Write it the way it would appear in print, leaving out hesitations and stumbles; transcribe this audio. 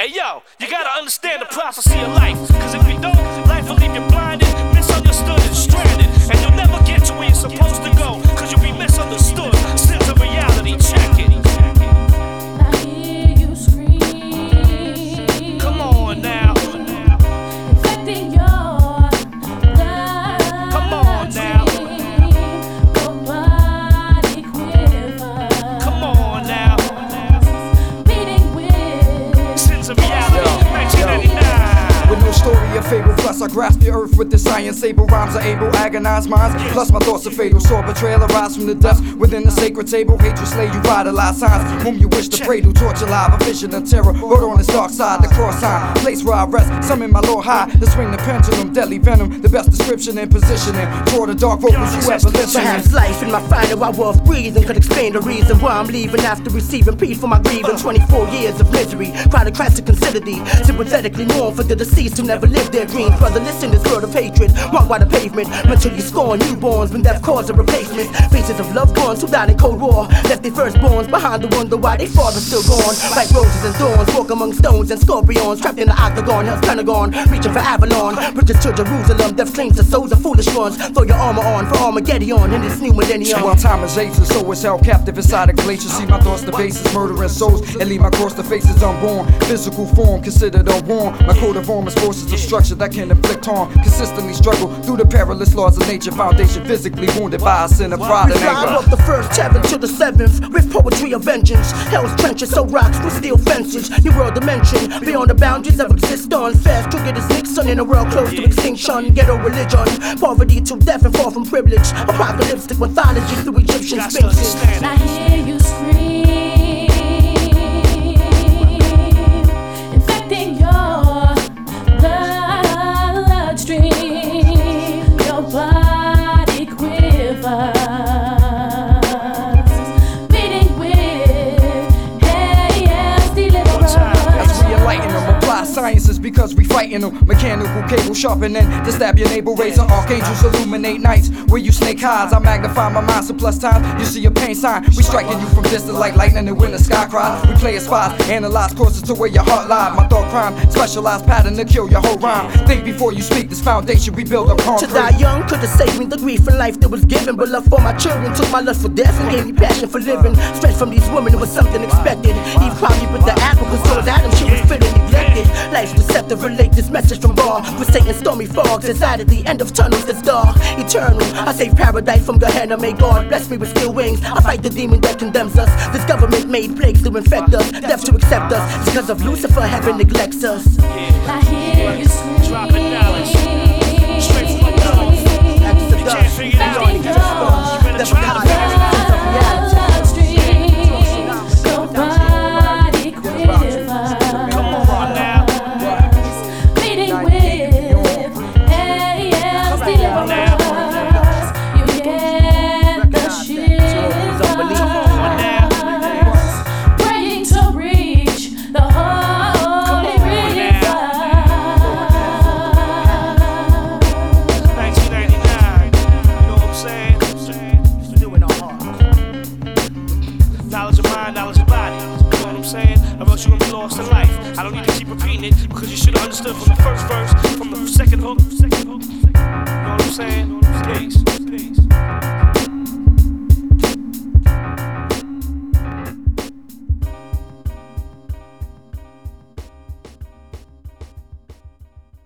Hey yo, you gotta understand the prophecy of life. Cause if you don't, life will leave you blinded, misunderstood and stranded. And you'll never get to where you're supposed to go, cause you'll be misunderstood. Sense of reality, check it. I hear you scream. Come on now. Infecting your blood. Come on now. Your body quiver. Come on now. Beating with Sense of reality, 1999. With no story or fable, plus I grasp the earth with the science able. Rhymes are able, agonize minds, plus my thoughts are fatal. Saw betrayal arise from the depths within the sacred table. Hatred slay you, vitalize signs, whom you wish to pray to. Torture live, a vision of terror, wrote on this dark side, the cross sign, place where I rest. Summon my Lord high, to swing the pendulum, deadly venom, the best description and positioning. Toward the dark vocals, whoever listening. Perhaps life in my final hour of breathing could explain the reason why I'm leaving after receiving peace for my grieving. 24 years of misery, cry to Christ to consider thee. Sympathetically mourn for the deceased who never lived their dreams. Brother, listen, this world of hatred, marked by the pavement. Mentally scorn newborns when death caused a replacement. Faces of loved ones who died in Cold War, left their firstborns behind to wonder why their father's still gone. Like roses and thorns, walk among stones and scorpions, trapped in the octagon, hell's Pentagon, reaching for Avalon. Bridges to Jerusalem, death claims the souls of foolish ones. Throw your armor on for Armageddon in this new millennium. Well, time is ageless, so it's held captive inside a glacier. See my thoughts, the bases, murdering souls, and leave my cross the faces unborn. Physical form considered unworn. My coat of armor is forces of structure that can inflict harm. Consistently struggle through the perilous laws of nature. Foundation physically wounded by a sin of pride and Rhyme anger. up the first heaven to the seventh with poetry of vengeance. Hell's trenches, so rocks with steel fences. New world dimension beyond the boundaries of existence. Fast triggered as Nixon in a world close to extinction. Ghetto religion, poverty to death and far from privilege. Apocalyptic mythology through Egyptian sphinxes. I hear you scream, infecting your bloodstream. Your body quivers, beating with hell's deliverers. As we enlighten them, apply sciences because we fighting them. Mechanical cable sharpening to stab your navel. Razor archangels illuminate nights where you snake hides. I magnify my mind so plus times you see a pain sign. We striking you from distant like lightning and when the sky cries. We play as spies, analyze courses to where your heart lies. My thought crime, specialized pattern to kill your whole rhyme. Think before you speak, this foundation we build up To concrete. die young could have saved me the grief in life that was given. But love for my children took my lust for death and gave me passion for living. Strength from these women, it was something expected. Eve probably put the apple cause told Adam she was feeling neglected. Life's deceptive, relate this message from God. With Satan's stormy fogs inside at the end of tunnels that's dark. Eternal, I save paradise from Gehenna. May God bless me with steel wings. I fight the demon that condemns us. This government made plagues to infect us, death to accept us. It's because of Lucifer heaven neglects us. I hear you scream, Dropping knowledge, straight from my nose. You can't figure it out. infecting your You better try to figure it out. bloodstream. Your body quivers, Come on now. beating with hell's deliverers. You get the shivers, praying to reach the holy river. 1999. You know what I'm saying? Knowledge of mind, knowledge of body. You know what I'm saying? Or else you're gonna be lost in life. I don't need to keep repeating it because you should have understood from the first verse, from the second hook. You know what I'm saying? Peace.